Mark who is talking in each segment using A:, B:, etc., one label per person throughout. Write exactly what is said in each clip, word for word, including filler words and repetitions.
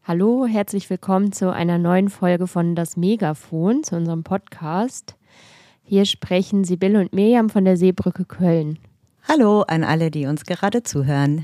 A: Hallo, herzlich willkommen zu einer neuen Folge von Das Megafon, zu unserem Podcast. Hier sprechen Sibylle und Mirjam von der Seebrücke Köln.
B: Hallo an alle, die uns gerade zuhören.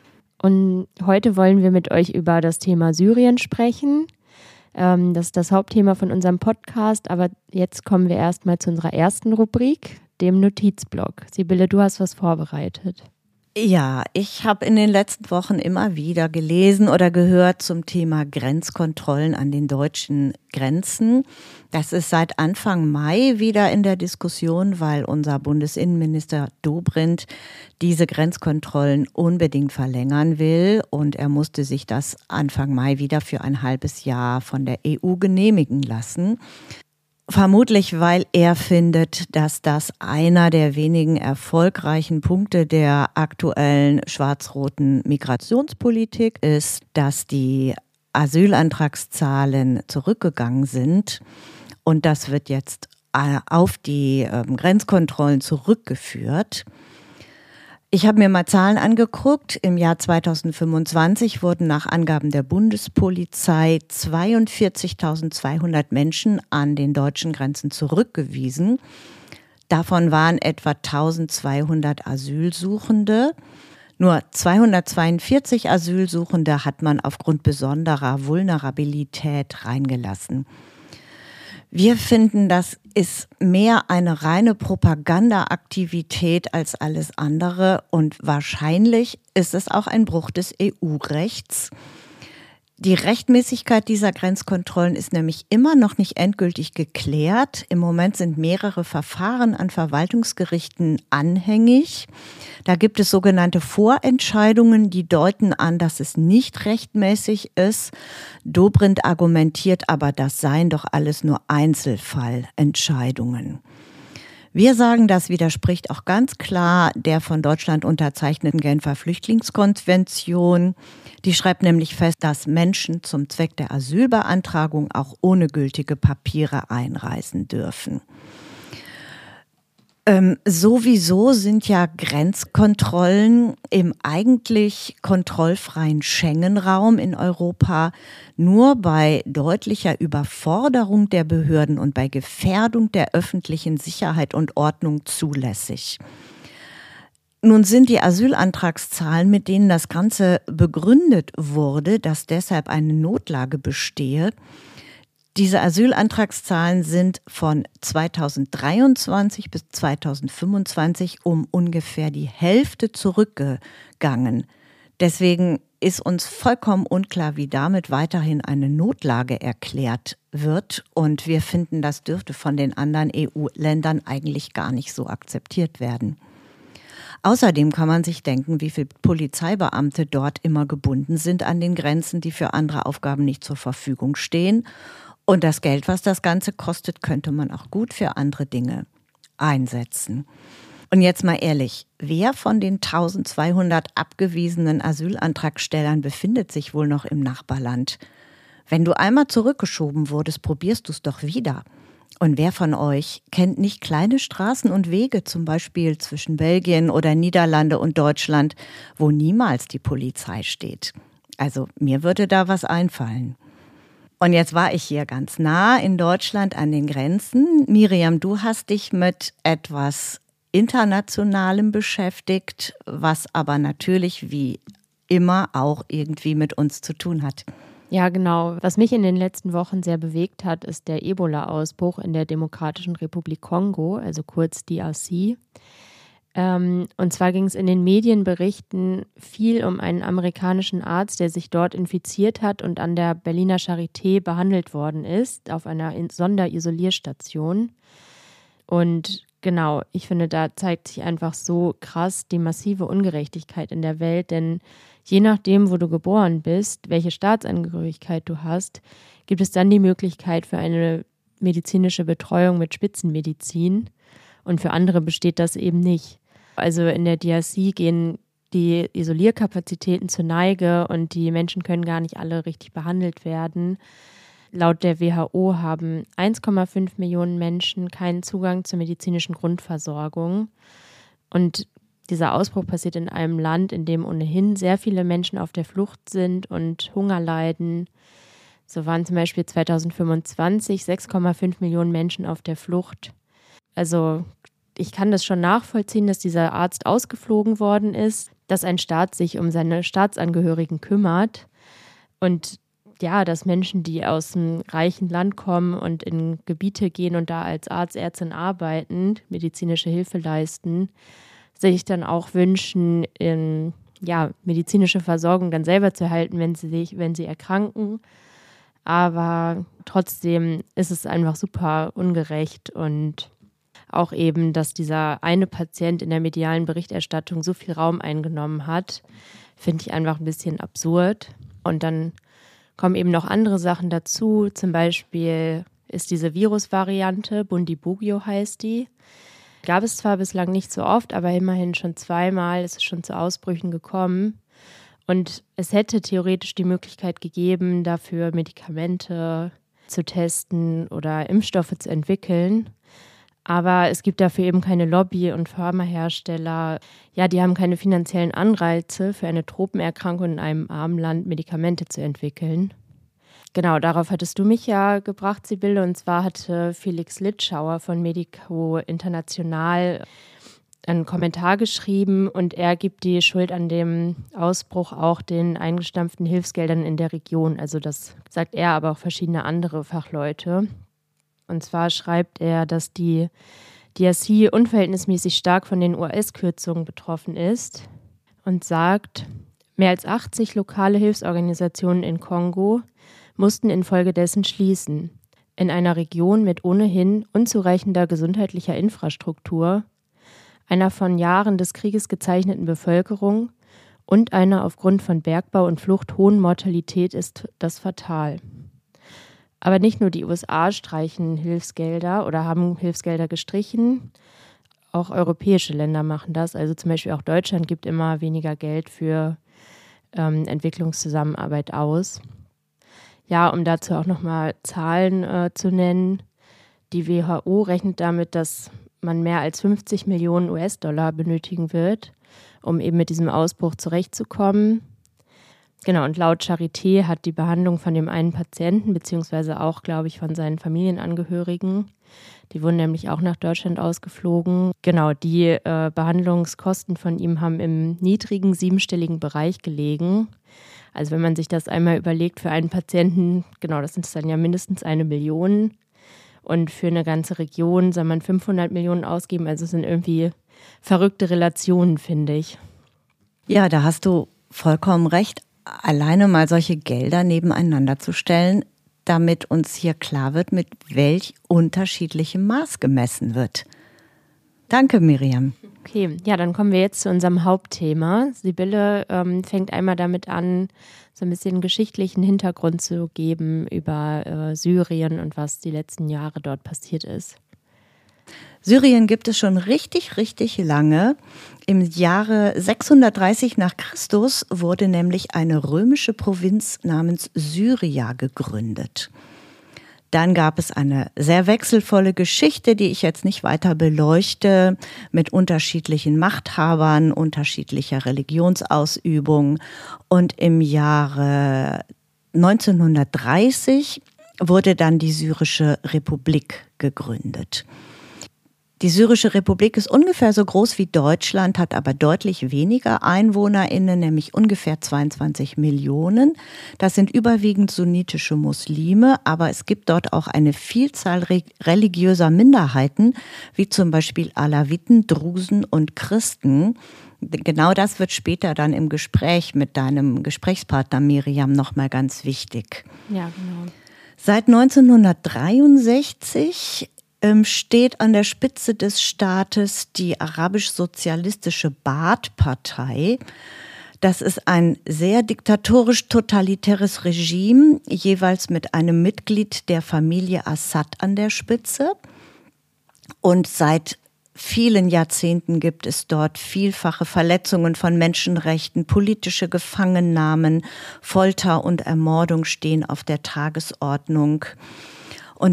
A: Und heute wollen wir mit euch über das Thema Syrien sprechen. Ähm, das ist das Hauptthema von unserem Podcast, aber jetzt kommen wir erstmal zu unserer ersten Rubrik, dem Notizblock. Sibylle, du hast was vorbereitet.
B: Ja, ich habe in den letzten Wochen immer wieder gelesen oder gehört zum Thema Grenzkontrollen an den deutschen Grenzen. Das ist seit Anfang Mai wieder in der Diskussion, weil unser Bundesinnenminister Dobrindt diese Grenzkontrollen unbedingt verlängern will. Und er musste sich das Anfang Mai wieder für ein halbes Jahr von der E U genehmigen lassen. Vermutlich, weil er findet, dass das einer der wenigen erfolgreichen Punkte der aktuellen schwarz-roten Migrationspolitik ist, dass die Asylantragszahlen zurückgegangen sind. Und das wird jetzt auf die Grenzkontrollen zurückgeführt. Ich habe mir mal Zahlen angeguckt. Im Jahr zweitausendfünfundzwanzig wurden nach Angaben der Bundespolizei zweiundvierzigtausendzweihundert Menschen an den deutschen Grenzen zurückgewiesen. Davon waren etwa eintausendzweihundert Asylsuchende. Nur zweihundertzweiundvierzig Asylsuchende hat man aufgrund besonderer Vulnerabilität reingelassen. Wir finden, das ist mehr eine reine Propagandaaktivität als alles andere und wahrscheinlich ist es auch ein Bruch des E U-Rechts. Die Rechtmäßigkeit dieser Grenzkontrollen ist nämlich immer noch nicht endgültig geklärt. Im Moment sind mehrere Verfahren an Verwaltungsgerichten anhängig. Da gibt es sogenannte Vorentscheidungen, die deuten an, dass es nicht rechtmäßig ist. Dobrindt argumentiert aber, das seien doch alles nur Einzelfallentscheidungen. Wir sagen, das widerspricht auch ganz klar der von Deutschland unterzeichneten Genfer Flüchtlingskonvention. Die schreibt nämlich fest, dass Menschen zum Zweck der Asylbeantragung auch ohne gültige Papiere einreisen dürfen. Ähm, sowieso sind ja Grenzkontrollen im eigentlich kontrollfreien Schengen-Raum in Europa nur bei deutlicher Überforderung der Behörden und bei Gefährdung der öffentlichen Sicherheit und Ordnung zulässig. Nun sind die Asylantragszahlen, mit denen das Ganze begründet wurde, dass deshalb eine Notlage bestehe, diese Asylantragszahlen sind von zweitausenddreiundzwanzig bis zweitausendfünfundzwanzig um ungefähr die Hälfte zurückgegangen. Deswegen ist uns vollkommen unklar, wie damit weiterhin eine Notlage erklärt wird. Und wir finden, das dürfte von den anderen E U-Ländern eigentlich gar nicht so akzeptiert werden. Außerdem kann man sich denken, wie viele Polizeibeamte dort immer gebunden sind an den Grenzen, die für andere Aufgaben nicht zur Verfügung stehen. Und das Geld, was das Ganze kostet, könnte man auch gut für andere Dinge einsetzen. Und jetzt mal ehrlich, wer von den eintausendzweihundert abgewiesenen Asylantragstellern befindet sich wohl noch im Nachbarland? Wenn du einmal zurückgeschoben wurdest, probierst du es doch wieder. Und wer von euch kennt nicht kleine Straßen und Wege, zum Beispiel zwischen Belgien oder Niederlande und Deutschland, wo niemals die Polizei steht? Also mir würde da was einfallen. Und jetzt war ich hier ganz nah in Deutschland an den Grenzen. Mirjam, du hast dich mit etwas Internationalem beschäftigt, was aber natürlich wie immer auch irgendwie mit uns zu tun hat.
A: Ja, genau. Was mich in den letzten Wochen sehr bewegt hat, ist der Ebola-Ausbruch in der Demokratischen Republik Kongo, also kurz D R C. Ähm, und zwar ging es in den Medienberichten viel um einen amerikanischen Arzt, der sich dort infiziert hat und an der Berliner Charité behandelt worden ist, auf einer Sonderisolierstation. Und genau, ich finde, da zeigt sich einfach so krass die massive Ungerechtigkeit in der Welt, denn je nachdem, wo du geboren bist, welche Staatsangehörigkeit du hast, gibt es dann die Möglichkeit für eine medizinische Betreuung mit Spitzenmedizin und für andere besteht das eben nicht. Also in der D R C gehen die Isolierkapazitäten zur Neige und die Menschen können gar nicht alle richtig behandelt werden. Laut der W H O haben eins Komma fünf Millionen Menschen keinen Zugang zur medizinischen Grundversorgung. Und Dieser Ausbruch passiert in einem Land, in dem ohnehin sehr viele Menschen auf der Flucht sind und Hunger leiden. So waren zum Beispiel zweitausendfünfundzwanzig sechs Komma fünf Millionen Menschen auf der Flucht. Also ich kann das schon nachvollziehen, dass dieser Arzt ausgeflogen worden ist, dass ein Staat sich um seine Staatsangehörigen kümmert und ja, dass Menschen, die aus einem reichen Land kommen und in Gebiete gehen und da als Arzt, Ärztin arbeiten, medizinische Hilfe leisten, sich dann auch wünschen, in, ja, medizinische Versorgung dann selber zu erhalten, wenn sie sich, wenn sie erkranken. Aber trotzdem ist es einfach super ungerecht und auch eben, dass dieser eine Patient in der medialen Berichterstattung so viel Raum eingenommen hat, finde ich einfach ein bisschen absurd. Und dann kommen eben noch andere Sachen dazu. Zum Beispiel ist diese Virusvariante, Bundibugyo heißt die. Gab es zwar bislang nicht so oft, aber immerhin schon zweimal ist es schon zu Ausbrüchen gekommen. Und es hätte theoretisch die Möglichkeit gegeben, dafür Medikamente zu testen oder Impfstoffe zu entwickeln. Aber es gibt dafür eben keine Lobby und Pharmahersteller. Ja, die haben keine finanziellen Anreize für eine Tropenerkrankung in einem armen Land Medikamente zu entwickeln. Genau, darauf hattest du mich ja gebracht, Sibylle. Und zwar hatte Felix Litschauer von Medico International einen Kommentar geschrieben und er gibt die Schuld an dem Ausbruch auch den eingestampften Hilfsgeldern in der Region. Also das sagt er, aber auch verschiedene andere Fachleute. Und zwar schreibt er, dass die D R C unverhältnismäßig stark von den U S-Kürzungen betroffen ist und sagt, mehr als achtzig lokale Hilfsorganisationen in Kongo mussten infolgedessen schließen. In einer Region mit ohnehin unzureichender gesundheitlicher Infrastruktur, einer von Jahren des Krieges gezeichneten Bevölkerung und einer aufgrund von Bergbau und Flucht hohen Mortalität ist das fatal. Aber nicht nur die U S A streichen Hilfsgelder oder haben Hilfsgelder gestrichen, auch europäische Länder machen das. Also zum Beispiel auch Deutschland gibt immer weniger Geld für ähm, Entwicklungszusammenarbeit aus. Ja, um dazu auch nochmal Zahlen äh, zu nennen. Die W H O rechnet damit, dass man mehr als fünfzig Millionen U S-Dollar benötigen wird, um eben mit diesem Ausbruch zurechtzukommen. Genau, und laut Charité hat die Behandlung von dem einen Patienten, beziehungsweise auch, glaube ich, von seinen Familienangehörigen, die wurden nämlich auch nach Deutschland ausgeflogen. Genau, die äh, Behandlungskosten von ihm haben im niedrigen siebenstelligen Bereich gelegen. Also wenn man sich das einmal überlegt, für einen Patienten, genau, das sind dann ja mindestens eine Million. Und für eine ganze Region soll man fünfhundert Millionen ausgeben. Also es sind irgendwie verrückte Relationen, finde ich.
B: Ja, da hast du vollkommen recht. Alleine mal solche Gelder nebeneinander zu stellen, damit uns hier klar wird, mit welch unterschiedlichem Maß gemessen wird. Danke, Miriam.
A: Okay, ja, dann kommen wir jetzt zu unserem Hauptthema. Sibylle ähm, fängt einmal damit an, so ein bisschen geschichtlichen Hintergrund zu geben über äh, Syrien und was die letzten Jahre dort passiert ist.
B: Syrien gibt es schon richtig, richtig lange. Im Jahre sechshundertdreißig nach Christus wurde nämlich eine römische Provinz namens Syria gegründet. Dann gab es eine sehr wechselvolle Geschichte, die ich jetzt nicht weiter beleuchte, mit unterschiedlichen Machthabern, unterschiedlicher Religionsausübung. Und im Jahre neunzehnhundertdreißig wurde dann die Syrische Republik gegründet. Die Syrische Republik ist ungefähr so groß wie Deutschland, hat aber deutlich weniger EinwohnerInnen, nämlich ungefähr zweiundzwanzig Millionen. Das sind überwiegend sunnitische Muslime, aber es gibt dort auch eine Vielzahl religiöser Minderheiten, wie zum Beispiel Alawiten, Drusen und Christen. Genau das wird später dann im Gespräch mit deinem Gesprächspartner Miriam nochmal ganz wichtig.
A: Ja, genau.
B: Seit neunzehnhundertdreiundsechzig steht an der Spitze des Staates die arabisch-sozialistische Baath-Partei. Das ist ein sehr diktatorisch-totalitäres Regime, jeweils mit einem Mitglied der Familie Assad an der Spitze. Und seit vielen Jahrzehnten gibt es dort vielfache Verletzungen von Menschenrechten, politische Gefangennahmen, Folter und Ermordung stehen auf der Tagesordnung. Und dann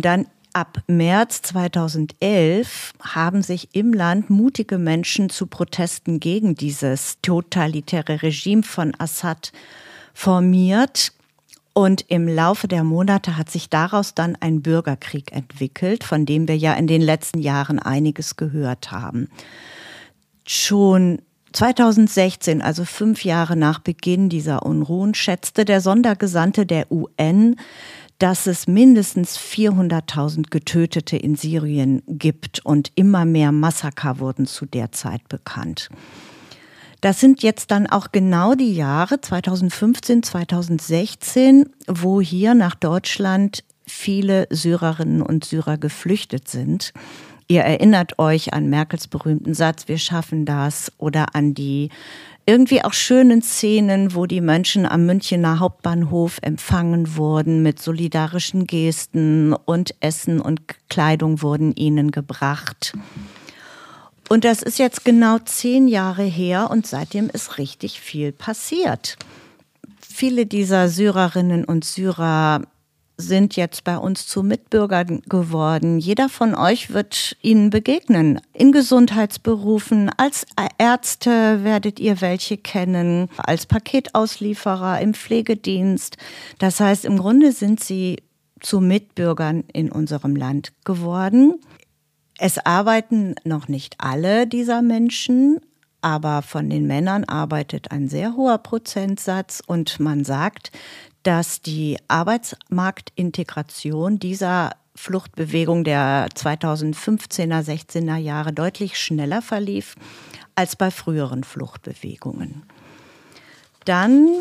B: Ab März zweitausendelf haben sich im Land mutige Menschen zu Protesten gegen dieses totalitäre Regime von Assad formiert. Und im Laufe der Monate hat sich daraus dann ein Bürgerkrieg entwickelt, von dem wir ja in den letzten Jahren einiges gehört haben. Schon zweitausendsechzehn, also fünf Jahre nach Beginn dieser Unruhen, schätzte der Sondergesandte der U N, dass es mindestens vierhunderttausend Getötete in Syrien gibt und immer mehr Massaker wurden zu der Zeit bekannt. Das sind jetzt dann auch genau die Jahre zweitausendfünfzehn, zweitausendsechzehn, wo hier nach Deutschland viele Syrerinnen und Syrer geflüchtet sind. Ihr erinnert euch an Merkels berühmten Satz, wir schaffen das, oder an die irgendwie auch schönen Szenen, wo die Menschen am Münchener Hauptbahnhof empfangen wurden mit solidarischen Gesten und Essen und Kleidung wurden ihnen gebracht. Und das ist jetzt genau zehn Jahre her und seitdem ist richtig viel passiert. Viele dieser Syrerinnen und Syrer sind jetzt bei uns zu Mitbürgern geworden. Jeder von euch wird ihnen begegnen. In Gesundheitsberufen, als Ärzte werdet ihr welche kennen, als Paketauslieferer im Pflegedienst. Das heißt, im Grunde sind sie zu Mitbürgern in unserem Land geworden. Es arbeiten noch nicht alle dieser Menschen, aber von den Männern arbeitet ein sehr hoher Prozentsatz und man sagt, dass die Arbeitsmarktintegration dieser Fluchtbewegung der zweitausendfünfzehner, sechzehner Jahre deutlich schneller verlief als bei früheren Fluchtbewegungen. Dann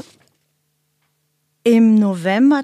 B: im November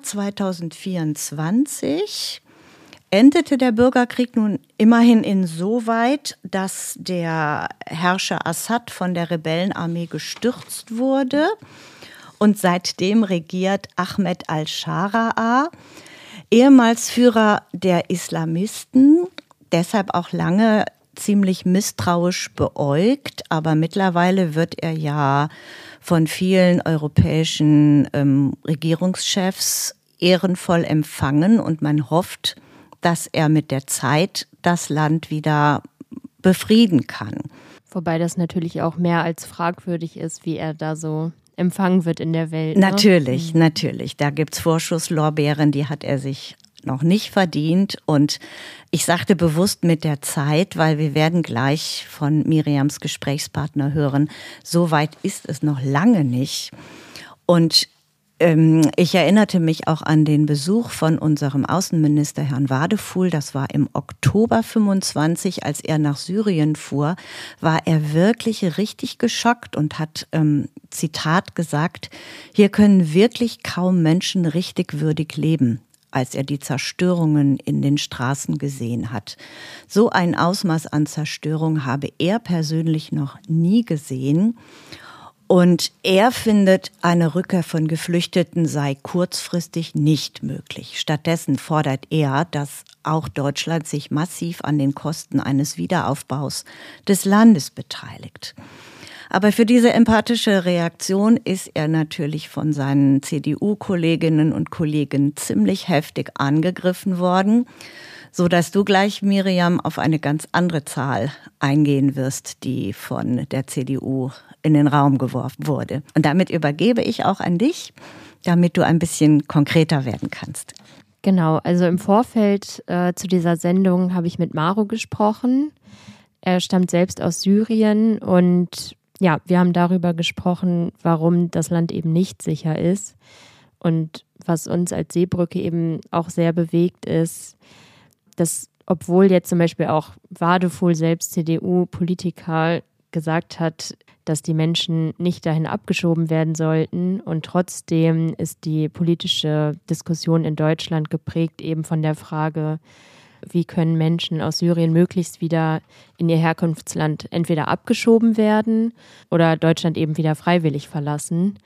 B: zweitausendvierundzwanzig endete der Bürgerkrieg nun immerhin insoweit, dass der Herrscher Assad von der Rebellenarmee gestürzt wurde. Und seitdem regiert Ahmed al-Sharaa, ehemals Führer der Islamisten, deshalb auch lange ziemlich misstrauisch beäugt. Aber mittlerweile wird er ja von vielen europäischen ähm, Regierungschefs ehrenvoll empfangen und man hofft, dass er mit der Zeit das Land wieder befrieden kann.
A: Wobei das natürlich auch mehr als fragwürdig ist, wie er da so empfangen wird in der Welt. Ne?
B: Natürlich, mhm. natürlich. Da gibt's Vorschusslorbeeren, die hat er sich noch nicht verdient. Und ich sagte bewusst mit der Zeit, weil wir werden gleich von Miriams Gesprächspartner hören, so weit ist es noch lange nicht. Und ich erinnerte mich auch an den Besuch von unserem Außenminister Herrn Wadefuhl. Das war im Oktober fünfundzwanzig, als er nach Syrien fuhr, war er wirklich richtig geschockt und hat, ähm, Zitat, gesagt, hier können wirklich kaum Menschen richtig würdig leben, als er die Zerstörungen in den Straßen gesehen hat. So ein Ausmaß an Zerstörung habe er persönlich noch nie gesehen. Und er findet, eine Rückkehr von Geflüchteten sei kurzfristig nicht möglich. Stattdessen fordert er, dass auch Deutschland sich massiv an den Kosten eines Wiederaufbaus des Landes beteiligt. Aber für diese empathische Reaktion ist er natürlich von seinen C D U-Kolleginnen und Kollegen ziemlich heftig angegriffen worden, so dass du gleich, Miriam, auf eine ganz andere Zahl eingehen wirst, die von der C D U in den Raum geworfen wurde. Und damit übergebe ich auch an dich, damit du ein bisschen konkreter werden kannst.
A: Genau, also im Vorfeld äh, zu dieser Sendung habe ich mit Maro gesprochen. Er stammt selbst aus Syrien und ja, wir haben darüber gesprochen, warum das Land eben nicht sicher ist. Und was uns als Seebrücke eben auch sehr bewegt ist, dass obwohl jetzt zum Beispiel auch Wadefuhl selbst C D U-Politiker gesagt hat, dass die Menschen nicht dahin abgeschoben werden sollten. Und trotzdem ist die politische Diskussion in Deutschland geprägt eben von der Frage, wie können Menschen aus Syrien möglichst wieder in ihr Herkunftsland entweder abgeschoben werden oder Deutschland eben wieder freiwillig verlassen.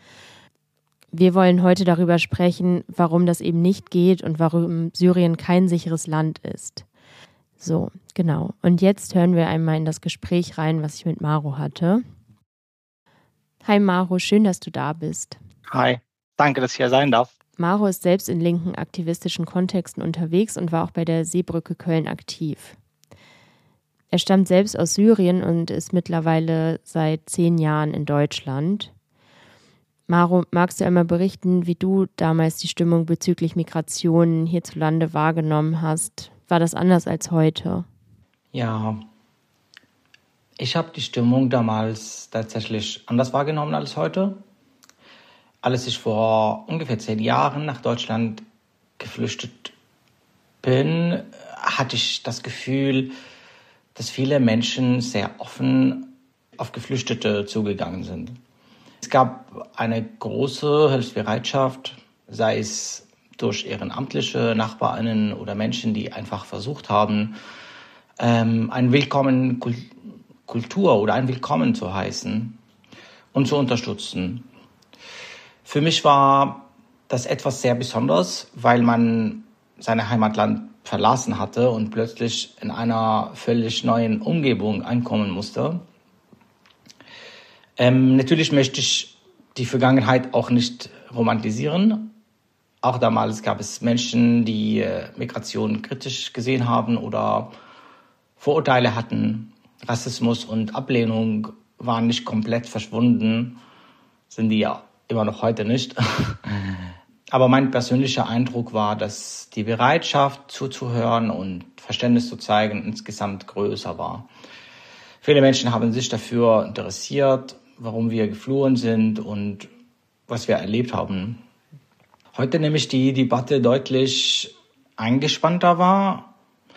A: Wir wollen heute darüber sprechen, warum das eben nicht geht und warum Syrien kein sicheres Land ist. So, genau. Und jetzt hören wir einmal in das Gespräch rein, was ich mit Maro hatte. Hi Maro, schön, dass du da bist.
C: Hi, danke, dass ich hier sein darf.
A: Maro ist selbst in linken aktivistischen Kontexten unterwegs und war auch bei der Seebrücke Köln aktiv. Er stammt selbst aus Syrien und ist mittlerweile seit zehn Jahren in Deutschland. Maro, magst du einmal berichten, wie du damals die Stimmung bezüglich Migration hierzulande wahrgenommen hast? War das anders als heute?
C: Ja, ich habe die Stimmung damals tatsächlich anders wahrgenommen als heute. Als ich vor ungefähr zehn Jahren nach Deutschland geflüchtet bin, hatte ich das Gefühl, dass viele Menschen sehr offen auf Geflüchtete zugegangen sind. Es gab eine große Hilfsbereitschaft, sei es durch ehrenamtliche NachbarInnen oder Menschen, die einfach versucht haben, ähm, ein Willkommen Kultur oder ein Willkommen zu heißen und zu unterstützen. Für mich war das etwas sehr Besonderes, weil man sein Heimatland verlassen hatte und plötzlich in einer völlig neuen Umgebung ankommen musste. Ähm, natürlich möchte ich die Vergangenheit auch nicht romantisieren. Auch damals gab es Menschen, die äh, Migration kritisch gesehen haben oder Vorurteile hatten. Rassismus und Ablehnung waren nicht komplett verschwunden, sind die ja immer noch heute nicht. Aber mein persönlicher Eindruck war, dass die Bereitschaft zuzuhören und Verständnis zu zeigen insgesamt größer war. Viele Menschen haben sich dafür interessiert, warum wir geflohen sind und was wir erlebt haben. Heute nehme ich die Debatte deutlich eingespannter wahr.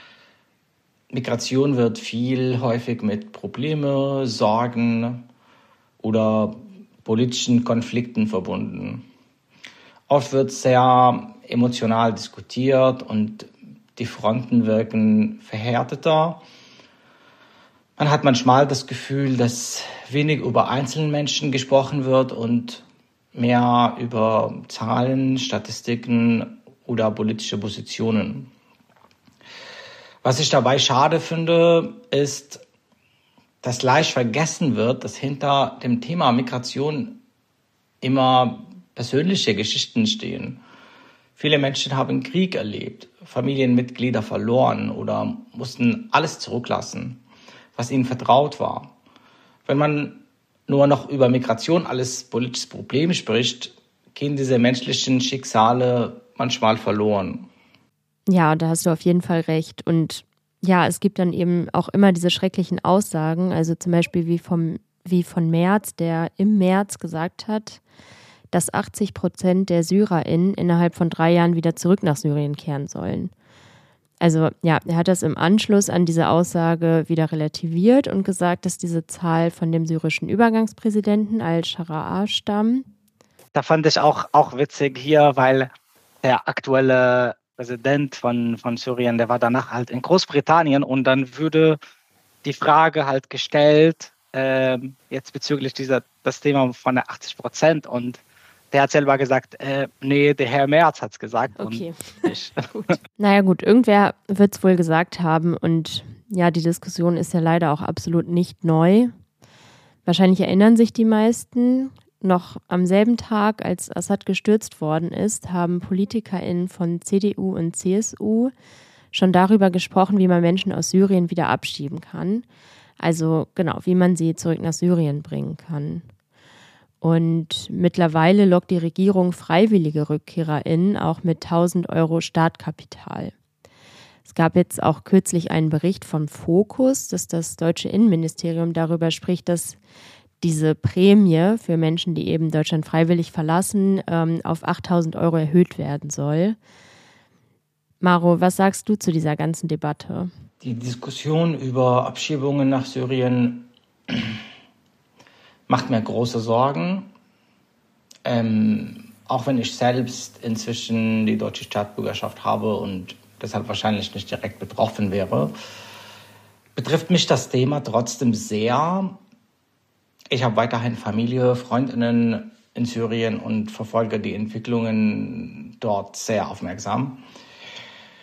C: Migration wird viel häufig mit Probleme, Sorgen oder politischen Konflikten verbunden. Oft wird sehr emotional diskutiert und die Fronten wirken verhärteter. Man hat manchmal das Gefühl, dass wenig über einzelne Menschen gesprochen wird und mehr über Zahlen, Statistiken oder politische Positionen. Was ich dabei schade finde, ist, dass leicht vergessen wird, dass hinter dem Thema Migration immer persönliche Geschichten stehen. Viele Menschen haben Krieg erlebt, Familienmitglieder verloren oder mussten alles zurücklassen, was ihnen vertraut war. Wenn man nur noch über Migration als politisches Problem spricht, gehen diese menschlichen Schicksale manchmal verloren.
A: Ja, da hast du auf jeden Fall recht. Und ja, es gibt dann eben auch immer diese schrecklichen Aussagen, also zum Beispiel wie, vom, wie von Merz, der im März gesagt hat, dass achtzig Prozent der SyrerInnen innerhalb von drei Jahren wieder zurück nach Syrien kehren sollen. Also ja, er hat das im Anschluss an diese Aussage wieder relativiert und gesagt, dass diese Zahl von dem syrischen Übergangspräsidenten al-Shara'a stammt.
D: Da fand ich auch, auch witzig hier, weil der aktuelle Präsident von, von Syrien, der war danach halt in Großbritannien und dann würde die Frage halt gestellt, äh, jetzt bezüglich dieser, das Thema von der achtzig Prozent und der hat selber gesagt, äh, nee, der Herr Merz hat es gesagt.
A: Okay.
D: Und ich.
A: Gut. Naja gut, irgendwer wird es wohl gesagt haben und ja, die Diskussion ist ja leider auch absolut nicht neu. Wahrscheinlich erinnern sich die meisten. Noch am selben Tag, als Assad gestürzt worden ist, haben PolitikerInnen von C D U und C S U schon darüber gesprochen, wie man Menschen aus Syrien wieder abschieben kann. Also genau, wie man sie zurück nach Syrien bringen kann. Und mittlerweile lockt die Regierung freiwillige RückkehrerInnen auch mit tausend Euro Startkapital. Es gab jetzt auch kürzlich einen Bericht von Focus, dass das deutsche Innenministerium darüber spricht, dass diese Prämie für Menschen, die eben Deutschland freiwillig verlassen, ähm, auf achttausend Euro erhöht werden soll. Maro, was sagst du zu dieser ganzen Debatte?
C: Die Diskussion über Abschiebungen nach Syrien macht mir große Sorgen. Ähm, auch wenn ich selbst inzwischen die deutsche Staatsbürgerschaft habe und deshalb wahrscheinlich nicht direkt betroffen wäre, betrifft mich das Thema trotzdem sehr. Ich habe weiterhin Familie, Freundinnen in Syrien und verfolge die Entwicklungen dort sehr aufmerksam.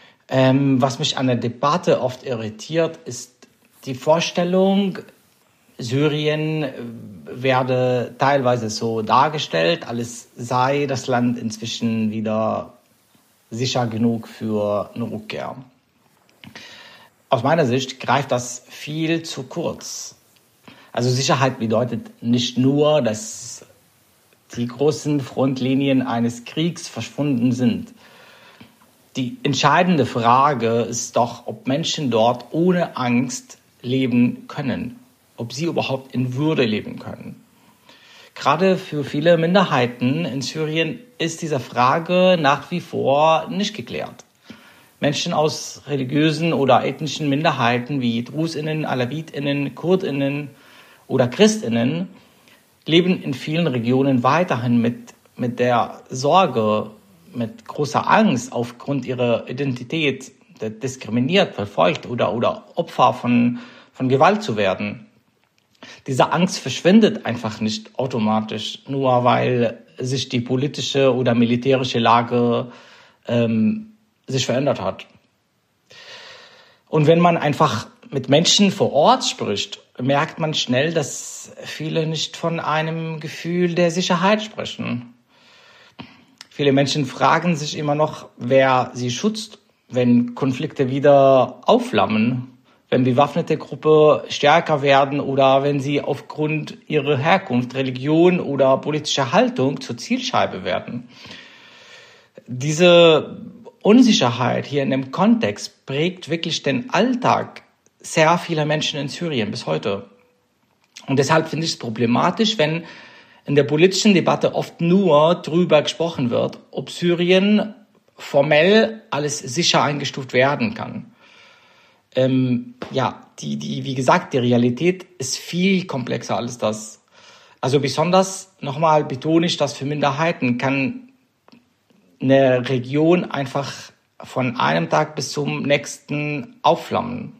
C: Ähm, was mich an der Debatte oft irritiert, ist die Vorstellung, Syrien werde teilweise so dargestellt, als sei das Land inzwischen wieder sicher genug für eine Rückkehr. Aus meiner Sicht greift das viel zu kurz. Also Sicherheit bedeutet nicht nur, dass die großen Frontlinien eines Kriegs verschwunden sind. Die entscheidende Frage ist doch, ob Menschen dort ohne Angst leben können, ob sie überhaupt in Würde leben können. Gerade für viele Minderheiten in Syrien ist diese Frage nach wie vor nicht geklärt. Menschen aus religiösen oder ethnischen Minderheiten wie DrusInnen, AlawitInnen, KurdInnen oder ChristInnen leben in vielen Regionen weiterhin mit, mit der Sorge, mit großer Angst aufgrund ihrer Identität, diskriminiert, verfolgt oder, oder Opfer von, von Gewalt zu werden. Diese Angst verschwindet einfach nicht automatisch, nur weil sich die politische oder militärische Lage ähm, sich verändert hat. Und wenn man einfach mit Menschen vor Ort spricht, merkt man schnell, dass viele nicht von einem Gefühl der Sicherheit sprechen. Viele Menschen fragen sich immer noch, wer sie schützt, wenn Konflikte wieder aufflammen, wenn bewaffnete Gruppen stärker werden oder wenn sie aufgrund ihrer Herkunft, Religion oder politischer Haltung zur Zielscheibe werden. Diese Unsicherheit hier in dem Kontext prägt wirklich den Alltag sehr vieler Menschen in Syrien bis heute. Und deshalb finde ich es problematisch, wenn in der politischen Debatte oft nur darüber gesprochen wird, ob Syrien formell als sicher eingestuft werden kann. Ähm, ja, die, die, wie gesagt, die Realität ist viel komplexer als das. Also besonders, nochmal betone ich, dass für Minderheiten kann eine Region einfach von einem Tag bis zum nächsten aufflammen.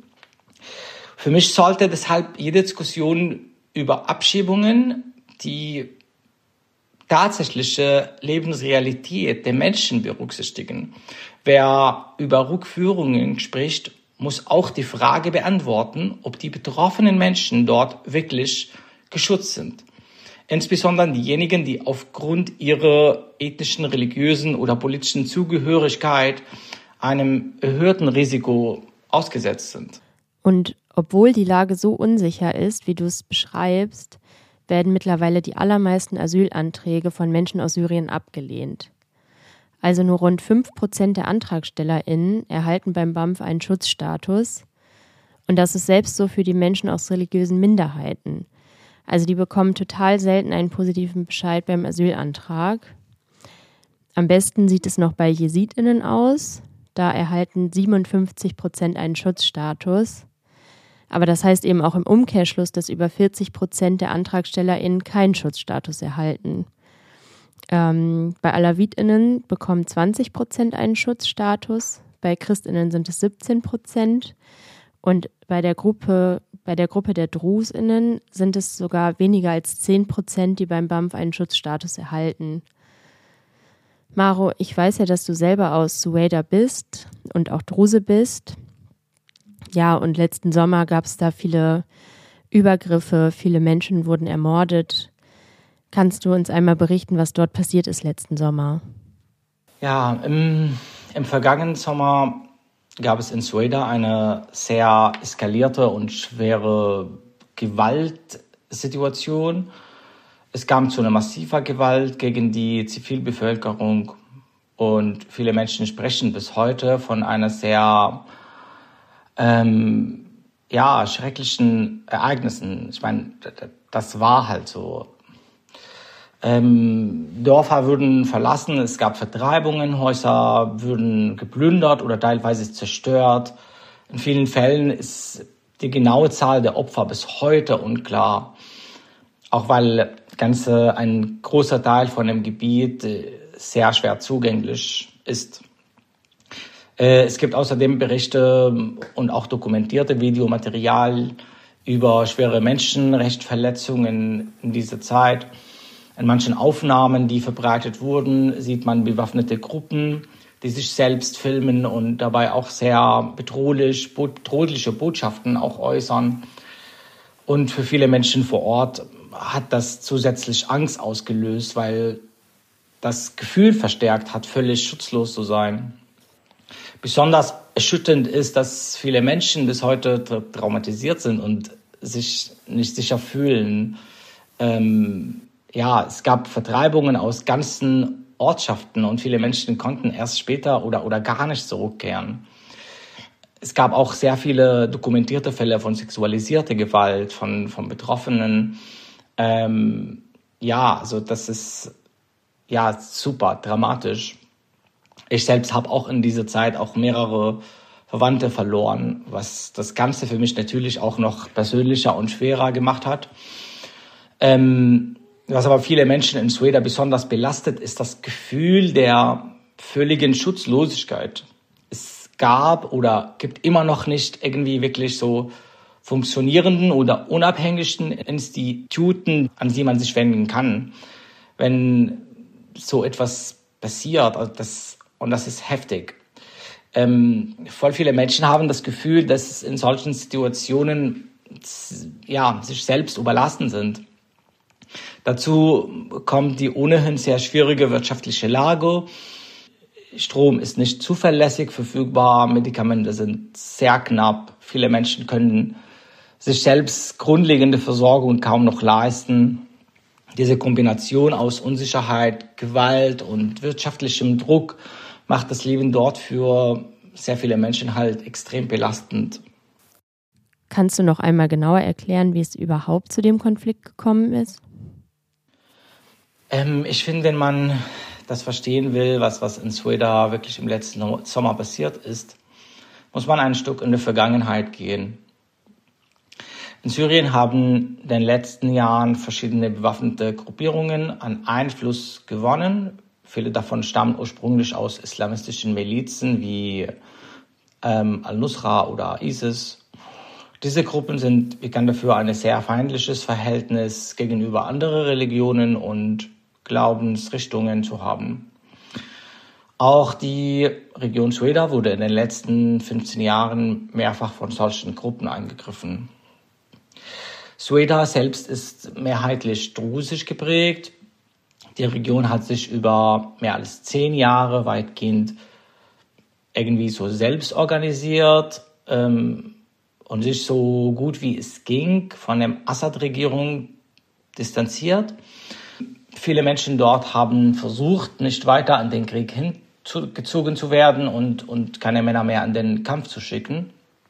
C: Für mich sollte deshalb jede Diskussion über Abschiebungen die tatsächliche Lebensrealität der Menschen berücksichtigen. Wer über Rückführungen spricht, muss auch die Frage beantworten, ob die betroffenen Menschen dort wirklich geschützt sind. Insbesondere diejenigen, die aufgrund ihrer ethnischen, religiösen oder politischen Zugehörigkeit einem erhöhten Risiko ausgesetzt sind.
A: Und obwohl die Lage so unsicher ist, wie du es beschreibst, werden mittlerweile die allermeisten Asylanträge von Menschen aus Syrien abgelehnt. Also nur rund fünf Prozent der AntragstellerInnen erhalten beim B A M F einen Schutzstatus. Und das ist selbst so für die Menschen aus religiösen Minderheiten. Also die bekommen total selten einen positiven Bescheid beim Asylantrag. Am besten sieht es noch bei JesidInnen aus. Da erhalten siebenundfünfzig Prozent einen Schutzstatus. Aber das heißt eben auch im Umkehrschluss, dass über vierzig Prozent der AntragstellerInnen keinen Schutzstatus erhalten. Ähm, bei AlawitInnen bekommen zwanzig Prozent einen Schutzstatus, bei ChristInnen sind es siebzehn Prozent und bei der Gruppe, bei der Gruppe der DrusInnen sind es sogar weniger als zehn Prozent, die beim B A M F einen Schutzstatus erhalten. Maro, ich weiß ja, dass du selber aus Sueda bist und auch Druse bist. Ja, und letzten Sommer gab es da viele Übergriffe, viele Menschen wurden ermordet. Kannst du uns einmal berichten, was dort passiert ist letzten Sommer?
C: Ja, im, im vergangenen Sommer gab es in Sueda eine sehr eskalierte und schwere Gewaltsituation. Es kam zu einer massiven Gewalt gegen die Zivilbevölkerung und viele Menschen sprechen bis heute von einer sehr ähm, ja, schrecklichen Ereignissen. Ich meine, das war halt so. Ähm, Dörfer wurden verlassen, es gab Vertreibungen, Häuser wurden geplündert oder teilweise zerstört. In vielen Fällen ist die genaue Zahl der Opfer bis heute unklar, auch weil ganze, ein großer Teil von dem Gebiet sehr schwer zugänglich ist. Äh, es gibt außerdem Berichte und auch dokumentierte Videomaterial über schwere Menschenrechtsverletzungen in dieser Zeit. In manchen Aufnahmen, die verbreitet wurden, sieht man bewaffnete Gruppen, die sich selbst filmen und dabei auch sehr bedrohlich, bedrohliche Botschaften auch äußern. Und für viele Menschen vor Ort hat das zusätzlich Angst ausgelöst, weil das Gefühl verstärkt hat, völlig schutzlos zu sein. Besonders erschütternd ist, dass viele Menschen bis heute tra- traumatisiert sind und sich nicht sicher fühlen. Ähm, ja, es gab Vertreibungen aus ganzen Ortschaften und viele Menschen konnten erst später oder, oder gar nicht zurückkehren. Es gab auch sehr viele dokumentierte Fälle von sexualisierter Gewalt von, von Betroffenen. Ähm, ja, also das ist ja super dramatisch. Ich selbst habe auch in dieser Zeit auch mehrere Verwandte verloren, was das Ganze für mich natürlich auch noch persönlicher und schwerer gemacht hat. Ähm, was aber viele Menschen in Sueda besonders belastet, ist das Gefühl der völligen Schutzlosigkeit. Es gab oder gibt immer noch nicht irgendwie wirklich so funktionierenden oder unabhängigen Instituten, an die man sich wenden kann, wenn so etwas passiert. Also das, und das ist heftig. Ähm, voll viele Menschen haben das Gefühl, dass es in solchen Situationen ja, sich selbst überlassen sind. Dazu kommt die ohnehin sehr schwierige wirtschaftliche Lage. Strom ist nicht zuverlässig verfügbar, Medikamente sind sehr knapp. Viele Menschen können sich selbst grundlegende Versorgung kaum noch leisten. Diese Kombination aus Unsicherheit, Gewalt und wirtschaftlichem Druck macht das Leben dort für sehr viele Menschen halt extrem belastend.
A: Kannst du noch einmal genauer erklären, wie es überhaupt zu dem Konflikt gekommen ist?
C: Ähm, ich finde, wenn man das verstehen will, was, was in Sueda wirklich im letzten Sommer passiert ist, muss man ein Stück in die Vergangenheit gehen. In Syrien haben in den letzten Jahren verschiedene bewaffnete Gruppierungen an Einfluss gewonnen. Viele davon stammen ursprünglich aus islamistischen Milizen wie ähm, Al-Nusra oder ISIS. Diese Gruppen sind bekannt dafür, ein sehr feindliches Verhältnis gegenüber anderen Religionen und Glaubensrichtungen zu haben. Auch die Region Sueda wurde in den letzten fünfzehn Jahren mehrfach von solchen Gruppen angegriffen. Sueda selbst ist mehrheitlich drusisch geprägt. Die Region hat sich über mehr als zehn Jahre weitgehend irgendwie so selbst organisiert ähm, und sich so gut wie es ging von der Assad-Regierung distanziert. Viele Menschen dort haben versucht, nicht weiter an den Krieg hingezogen zu werden und, und keine Männer mehr an den Kampf zu schicken.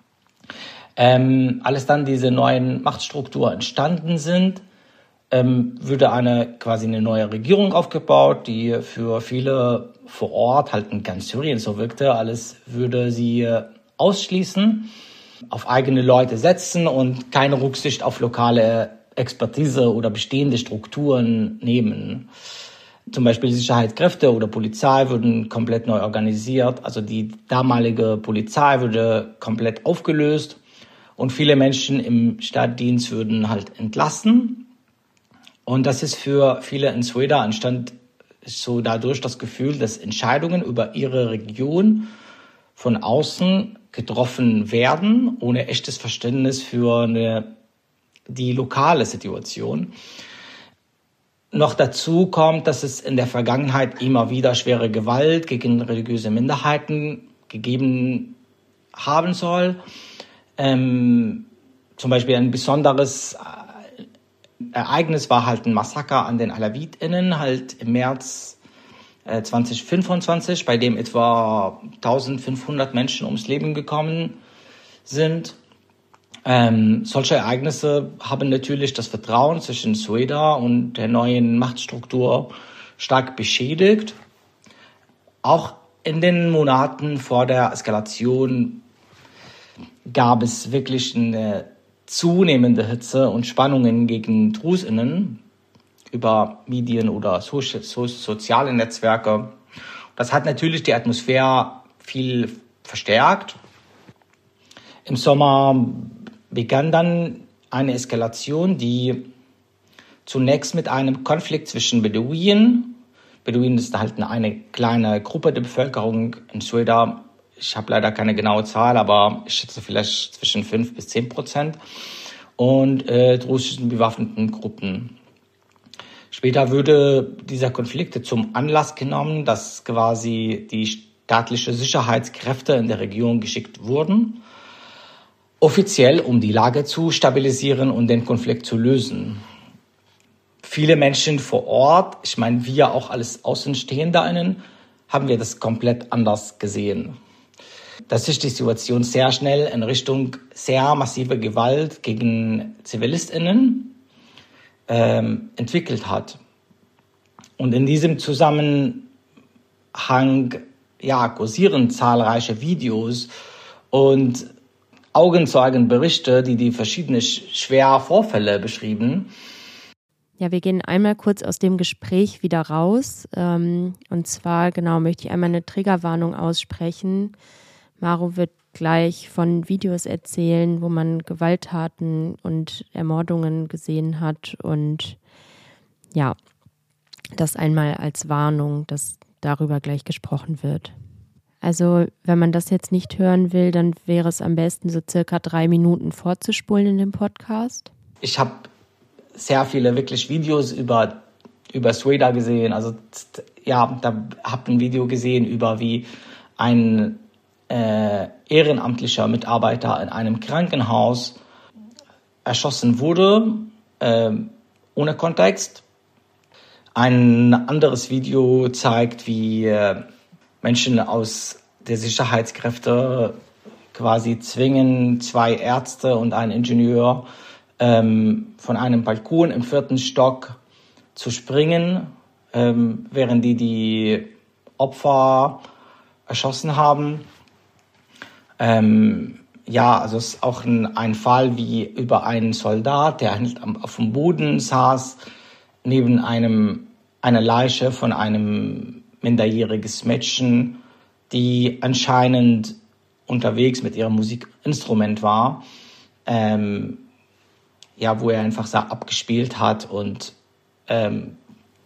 C: Ähm, als dann diese neuen Machtstrukturen entstanden sind, ähm, wurde eine quasi eine neue Regierung aufgebaut, die für viele vor Ort, halt in ganz Syrien so wirkte, alles würde sie ausschließen, auf eigene Leute setzen und keine Rücksicht auf lokale Expertise oder bestehende Strukturen nehmen. Zum Beispiel Sicherheitskräfte oder Polizei wurden komplett neu organisiert. Also die damalige Polizei wurde komplett aufgelöst und viele Menschen im Staatsdienst würden halt entlassen. Und das ist für viele in Sueda entstand so dadurch das Gefühl, dass Entscheidungen über ihre Region von außen getroffen werden, ohne echtes Verständnis für eine, die lokale Situation. Noch dazu kommt, dass es in der Vergangenheit immer wieder schwere Gewalt gegen religiöse Minderheiten gegeben haben soll. Ähm, zum Beispiel ein besonderes Ereignis war halt ein Massaker an den AlawitInnen, halt im März äh, zwanzig fünfundzwanzig, bei dem etwa eintausendfünfhundert Menschen ums Leben gekommen sind. Ähm, solche Ereignisse haben natürlich das Vertrauen zwischen Sueda und der neuen Machtstruktur stark beschädigt. Auch in den Monaten vor der Eskalation gab es wirklich eine zunehmende Hitze und Spannungen gegen DrusInnen über Medien oder so- so- soziale Netzwerke. Das hat natürlich die Atmosphäre viel verstärkt. Im Sommer begann dann eine Eskalation, die zunächst mit einem Konflikt zwischen Beduinen, Beduinen ist halt eine kleine Gruppe der Bevölkerung in Sueda, ich habe leider keine genaue Zahl, aber ich schätze vielleicht zwischen fünf bis zehn Prozent, und äh, russischen bewaffneten Gruppen. Später würde dieser Konflikt zum Anlass genommen, dass quasi die staatliche Sicherheitskräfte in der Region geschickt wurden, offiziell um die Lage zu stabilisieren und den Konflikt zu lösen. Viele Menschen vor Ort, ich meine wir auch als AußenstehenderInnen, haben wir das komplett anders gesehen. Dass sich die Situation sehr schnell in Richtung sehr massive Gewalt gegen ZivilistInnen ähm, entwickelt hat. Und in diesem Zusammenhang ja, kursieren zahlreiche Videos und Augenzeugenberichte, die die verschiedenen schweren Vorfälle beschrieben.
A: Ja, wir gehen einmal kurz aus dem Gespräch wieder raus. Ähm, und zwar, genau, möchte ich einmal eine Triggerwarnung aussprechen. Maro wird gleich von Videos erzählen, wo man Gewalttaten und Ermordungen gesehen hat. Und ja, das einmal als Warnung, dass darüber gleich gesprochen wird. Also, wenn man das jetzt nicht hören will, dann wäre es am besten, so circa drei Minuten vorzuspulen in dem Podcast.
C: Ich habe sehr viele wirklich Videos über, über Sueda gesehen. Also, ja, da habe ein Video gesehen über wie ein äh, ehrenamtlicher Mitarbeiter in einem Krankenhaus erschossen wurde, äh, ohne Kontext. Ein anderes Video zeigt, wie äh, Menschen aus der Sicherheitskräfte quasi zwingen, zwei Ärzte und einen Ingenieur ähm, von einem Balkon im vierten Stock zu springen, ähm, während die die Opfer erschossen haben. Ähm, ja, also es ist auch ein, ein Fall wie über einen Soldat, der auf dem Boden saß, neben einem, einer Leiche von einem minderjähriges Mädchen, die anscheinend unterwegs mit ihrem Musikinstrument war, ähm, ja, wo er einfach so abgespielt hat und ähm,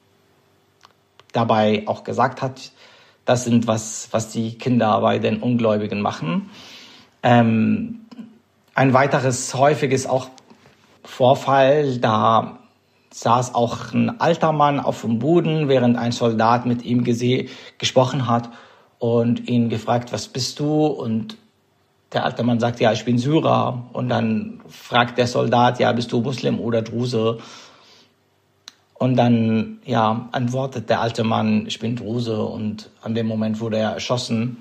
C: dabei auch gesagt hat, das sind was, was die Kinder bei den Ungläubigen machen. Ähm, ein weiteres häufiges auch Vorfall, da saß auch ein alter Mann auf dem Boden, während ein Soldat mit ihm gese- gesprochen hat und ihn gefragt, was bist du? Und der alte Mann sagt, ja, ich bin Syrer. Und dann fragt der Soldat, ja, bist du Muslim oder Druse? Und dann, ja, antwortet der alte Mann, ich bin Druse. Und an dem Moment wurde er erschossen.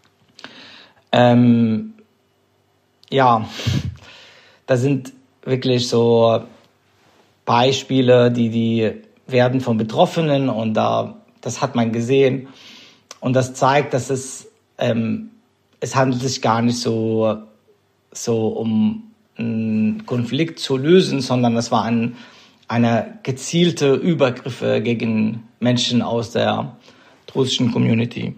C: Ähm, ja, da sind wirklich so Beispiele, die, die werden von Betroffenen und da, das hat man gesehen. Und das zeigt, dass es, ähm, es handelt sich gar nicht so, so um einen Konflikt zu lösen, sondern es war ein, eine gezielte Übergriffe gegen Menschen aus der russischen Community.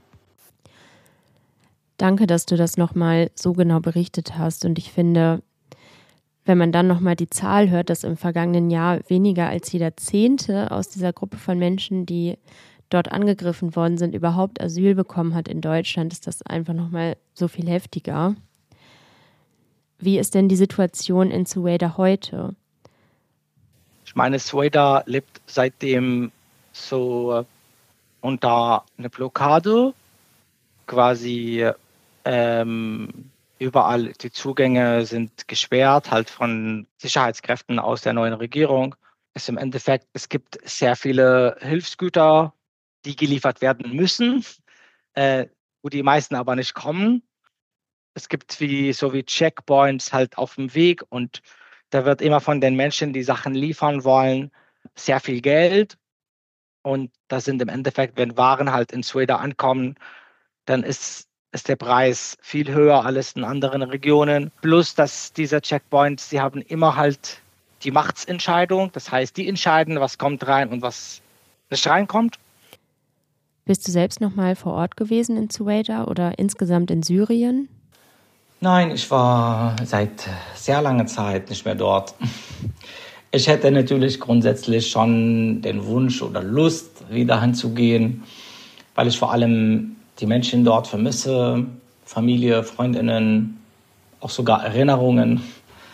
A: Danke, dass du das nochmal so genau berichtet hast. Und ich finde, wenn man dann nochmal die Zahl hört, dass im vergangenen Jahr weniger als jeder Zehnte aus dieser Gruppe von Menschen, die dort angegriffen worden sind, überhaupt Asyl bekommen hat in Deutschland, ist das einfach nochmal so viel heftiger. Wie ist denn die Situation in Sueda heute?
D: Ich meine, Sueda lebt seitdem so unter einer Blockade, quasi ähm, überall die Zugänge sind gesperrt, halt von Sicherheitskräften aus der neuen Regierung. Es im Endeffekt, es gibt sehr viele Hilfsgüter, die geliefert werden müssen, äh, wo die meisten aber nicht kommen. Es gibt wie so wie Checkpoints halt auf dem Weg und da wird immer von den Menschen, die Sachen liefern wollen, sehr viel Geld. Und das sind im Endeffekt, wenn Waren halt in Sueda ankommen, dann ist, ist der Preis viel höher als in anderen Regionen. Plus, dass diese Checkpoints, die haben immer halt die Machtsentscheidung. Das heißt, die entscheiden, was kommt rein und was nicht reinkommt.
A: Bist du selbst noch mal vor Ort gewesen in Sueda oder insgesamt in Syrien?
C: Nein, ich war seit sehr langer Zeit nicht mehr dort. Ich hätte natürlich grundsätzlich schon den Wunsch oder Lust, wieder hinzugehen, weil ich vor allem die Menschen dort vermisse, Familie, Freundinnen, auch sogar Erinnerungen.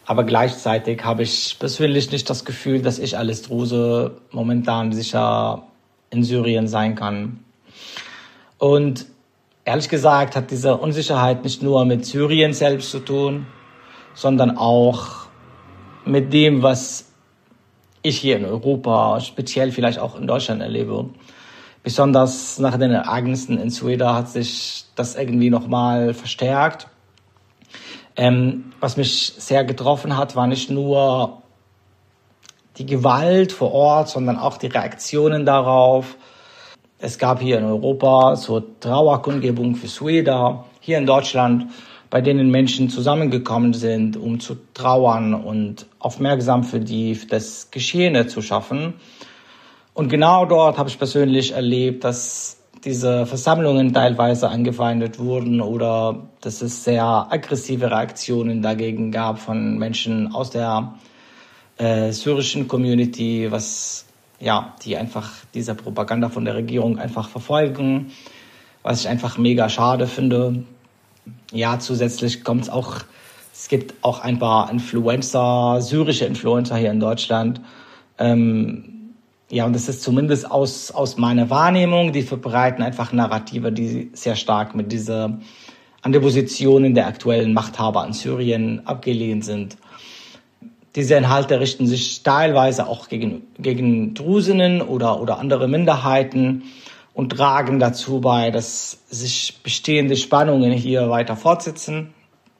C: Aber gleichzeitig habe ich persönlich nicht das Gefühl, dass ich als Druse momentan sicher in Syrien sein kann. Und ehrlich gesagt hat diese Unsicherheit nicht nur mit Syrien selbst zu tun, sondern auch mit dem, was ich hier in Europa, speziell vielleicht auch in Deutschland erlebe. Besonders nach den Ereignissen in Sueda hat sich das irgendwie nochmal verstärkt. Ähm, was mich sehr getroffen hat, war nicht nur die Gewalt vor Ort, sondern auch die Reaktionen darauf. Es gab hier in Europa so Trauerkundgebungen für Sueda, hier in Deutschland, bei denen Menschen zusammengekommen sind, um zu trauern und aufmerksam für, die, für das Geschehene zu schaffen. Und genau dort habe ich persönlich erlebt, dass diese Versammlungen teilweise angefeindet wurden oder dass es sehr aggressive Reaktionen dagegen gab von Menschen aus der äh, syrischen Community, was ja, die einfach diese Propaganda von der Regierung einfach verfolgen, was ich einfach mega schade finde. Ja, zusätzlich kommt es auch, es gibt auch ein paar Influencer, syrische Influencer hier in Deutschland. Ähm, ja, und das ist zumindest aus, aus meiner Wahrnehmung, die verbreiten einfach Narrative, die sehr stark mit dieser, an der Positionen der aktuellen Machthaber in Syrien abgelehnt sind. Diese Inhalte richten sich teilweise auch gegen, gegen Drusinnen oder, oder andere Minderheiten und tragen dazu bei, dass sich bestehende Spannungen hier weiter fortsetzen.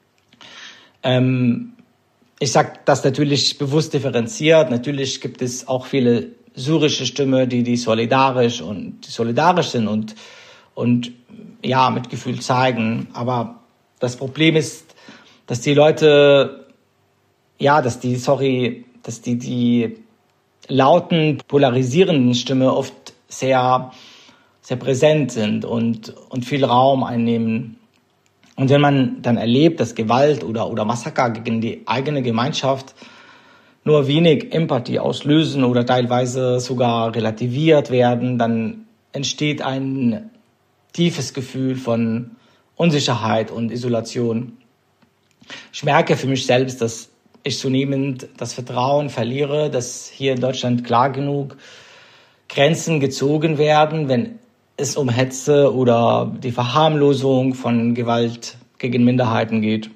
C: Ähm, ich sage das natürlich bewusst differenziert. Natürlich gibt es auch viele syrische Stimmen, die, die solidarisch und die solidarisch sind und, und ja, Mitgefühl zeigen. Aber das Problem ist, dass die Leute, ja, dass die, sorry, dass die, die lauten, polarisierenden Stimmen oft sehr, sehr präsent sind und, und viel Raum einnehmen. Und wenn man dann erlebt, dass Gewalt oder, oder Massaker gegen die eigene Gemeinschaft nur wenig Empathie auslösen oder teilweise sogar relativiert werden, dann entsteht ein tiefes Gefühl von Unsicherheit und Isolation. Ich merke für mich selbst, dass ich zunehmend das Vertrauen verliere, dass hier in Deutschland klar genug Grenzen gezogen werden, wenn es um Hetze oder die Verharmlosung von Gewalt gegen Minderheiten geht.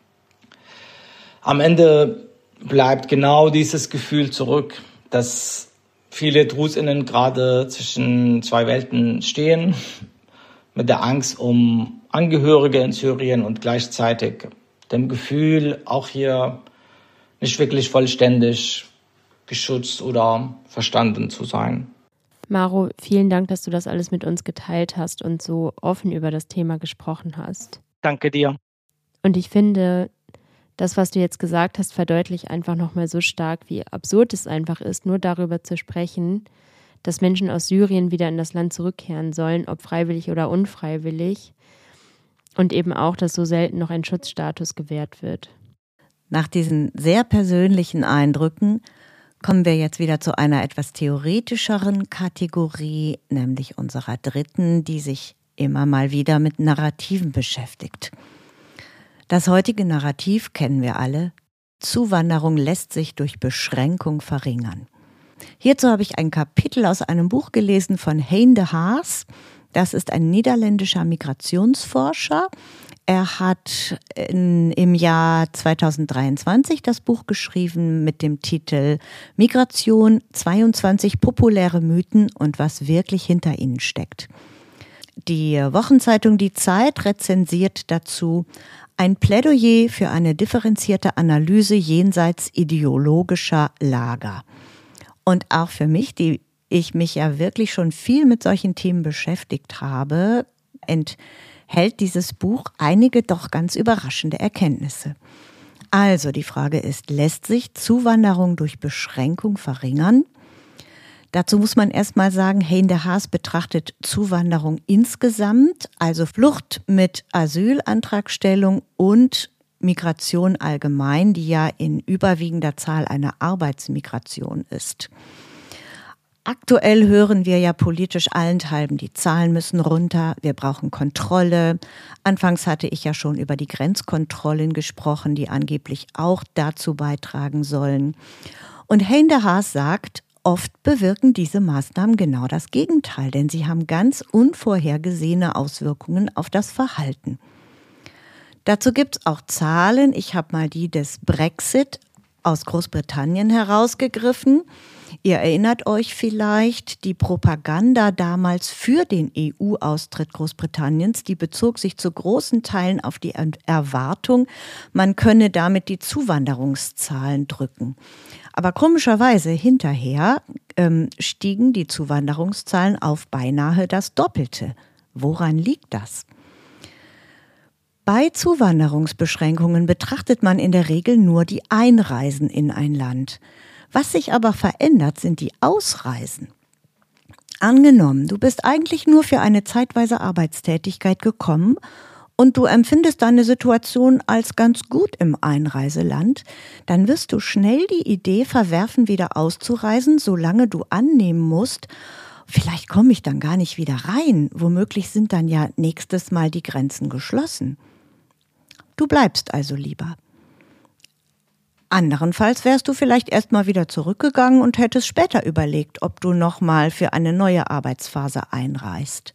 C: Am Ende bleibt genau dieses Gefühl zurück, dass viele DrusInnen gerade zwischen zwei Welten stehen, mit der Angst um Angehörige in Syrien und gleichzeitig dem Gefühl, auch hier nicht wirklich vollständig geschützt oder verstanden zu sein.
A: Maro, vielen Dank, dass du das alles mit uns geteilt hast und so offen über das Thema gesprochen hast.
D: Danke dir.
A: Und ich finde, das, was du jetzt gesagt hast, verdeutlicht einfach nochmal so stark, wie absurd es einfach ist, nur darüber zu sprechen, dass Menschen aus Syrien wieder in das Land zurückkehren sollen, ob freiwillig oder unfreiwillig. Und eben auch, dass so selten noch ein Schutzstatus gewährt wird.
B: Nach diesen sehr persönlichen Eindrücken kommen wir jetzt wieder zu einer etwas theoretischeren Kategorie, nämlich unserer dritten, die sich immer mal wieder mit Narrativen beschäftigt. Das heutige Narrativ kennen wir alle. Zuwanderung lässt sich durch Beschränkung verringern. Hierzu habe ich ein Kapitel aus einem Buch gelesen von Hein de Haas. Das ist ein niederländischer Migrationsforscher. Er hat in, im Jahr zweitausenddreiundzwanzig das Buch geschrieben mit dem Titel Migration, zweiundzwanzig populäre Mythen und was wirklich hinter ihnen steckt. Die Wochenzeitung Die Zeit rezensiert dazu ein Plädoyer für eine differenzierte Analyse jenseits ideologischer Lager. Und auch für mich, die ich mich ja wirklich schon viel mit solchen Themen beschäftigt habe, enthält dieses Buch einige doch ganz überraschende Erkenntnisse. Also die Frage ist, lässt sich Zuwanderung durch Beschränkung verringern? Dazu muss man erstmal sagen, Hein de Haas betrachtet Zuwanderung insgesamt, also Flucht mit Asylantragstellung und Migration allgemein, die ja in überwiegender Zahl eine Arbeitsmigration ist. Aktuell hören wir ja politisch allenthalben, die Zahlen müssen runter, wir brauchen Kontrolle. Anfangs hatte ich ja schon über die Grenzkontrollen gesprochen, die angeblich auch dazu beitragen sollen. Und Hein de Haas sagt, oft bewirken diese Maßnahmen genau das Gegenteil, denn sie haben ganz unvorhergesehene Auswirkungen auf das Verhalten. Dazu gibt es auch Zahlen. Ich habe mal die des Brexit aus Großbritannien herausgegriffen. Ihr erinnert euch vielleicht, die Propaganda damals für den E U-Austritt Großbritanniens, die bezog sich zu großen Teilen auf die Erwartung, man könne damit die Zuwanderungszahlen drücken. Aber komischerweise hinterher ähm, stiegen die Zuwanderungszahlen auf beinahe das Doppelte. Woran liegt das? Bei Zuwanderungsbeschränkungen betrachtet man in der Regel nur die Einreisen in ein Land. Was sich aber verändert, sind die Ausreisen. Angenommen, du bist eigentlich nur für eine zeitweise Arbeitstätigkeit gekommen und du empfindest deine Situation als ganz gut im Einreiseland, dann wirst du schnell die Idee verwerfen, wieder auszureisen, solange du annehmen musst, vielleicht komme ich dann gar nicht wieder rein, womöglich sind dann ja nächstes Mal die Grenzen geschlossen. Du bleibst also lieber. Anderenfalls wärst du vielleicht erst mal wieder zurückgegangen und hättest später überlegt, ob du noch mal für eine neue Arbeitsphase einreist.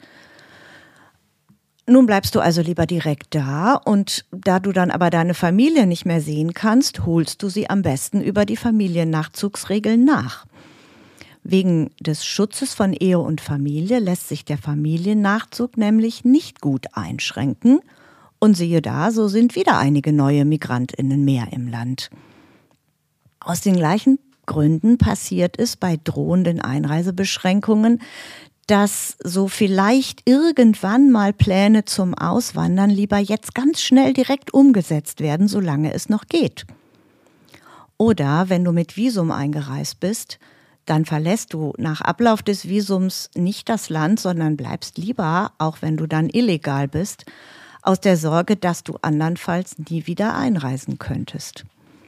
B: Nun bleibst du also lieber direkt da und da du dann aber deine Familie nicht mehr sehen kannst, holst du sie am besten über die Familiennachzugsregeln nach. Wegen des Schutzes von Ehe und Familie lässt sich der Familiennachzug nämlich nicht gut einschränken und siehe da, so sind wieder einige neue MigrantInnen mehr im Land. Aus den gleichen Gründen passiert es bei drohenden Einreisebeschränkungen, dass so vielleicht irgendwann mal Pläne zum Auswandern lieber jetzt ganz schnell direkt umgesetzt werden, solange es noch geht. Oder wenn du mit Visum eingereist bist, dann verlässt du nach Ablauf des Visums nicht das Land, sondern bleibst lieber, auch wenn du dann illegal bist, aus der Sorge, dass du andernfalls nie wieder einreisen könntest.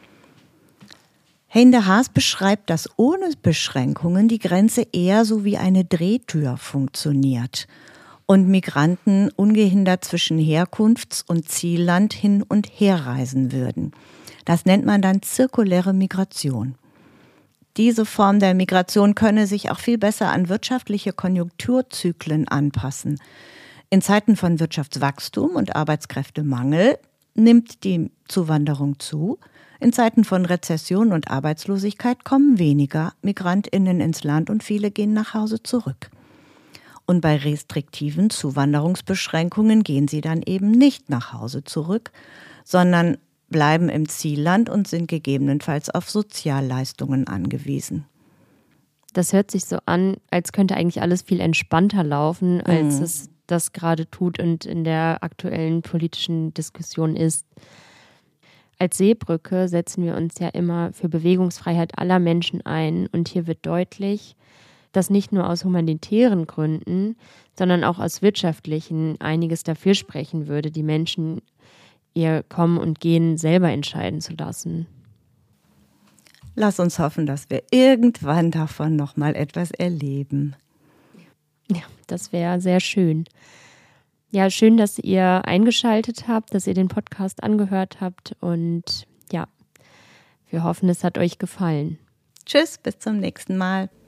B: Hein de Haas beschreibt, dass ohne Beschränkungen die Grenze eher so wie eine Drehtür funktioniert und Migranten ungehindert zwischen Herkunfts- und Zielland hin und her reisen würden. Das nennt man dann zirkuläre Migration. Diese Form der Migration könne sich auch viel besser an wirtschaftliche Konjunkturzyklen anpassen. In Zeiten von Wirtschaftswachstum und Arbeitskräftemangel nimmt die Zuwanderung zu. In Zeiten von Rezession und Arbeitslosigkeit kommen weniger MigrantInnen ins Land und viele gehen nach Hause zurück. Und bei restriktiven Zuwanderungsbeschränkungen gehen sie dann eben nicht nach Hause zurück, sondern bleiben im Zielland und sind gegebenenfalls auf Sozialleistungen angewiesen.
A: Das hört sich so an, als könnte eigentlich alles viel entspannter laufen, als mhm. es das gerade tut und in der aktuellen politischen Diskussion ist. Als Seebrücke setzen wir uns ja immer für Bewegungsfreiheit aller Menschen ein. Und hier wird deutlich, dass nicht nur aus humanitären Gründen, sondern auch aus wirtschaftlichen einiges dafür sprechen würde, die Menschen ihr Kommen und Gehen selber entscheiden zu lassen.
B: Lass uns hoffen, dass wir irgendwann davon noch mal etwas erleben.
A: Ja, das wäre sehr schön. Ja, schön, dass ihr eingeschaltet habt, dass ihr den Podcast angehört habt und ja, wir hoffen, es hat euch gefallen.
B: Tschüss, bis zum nächsten Mal.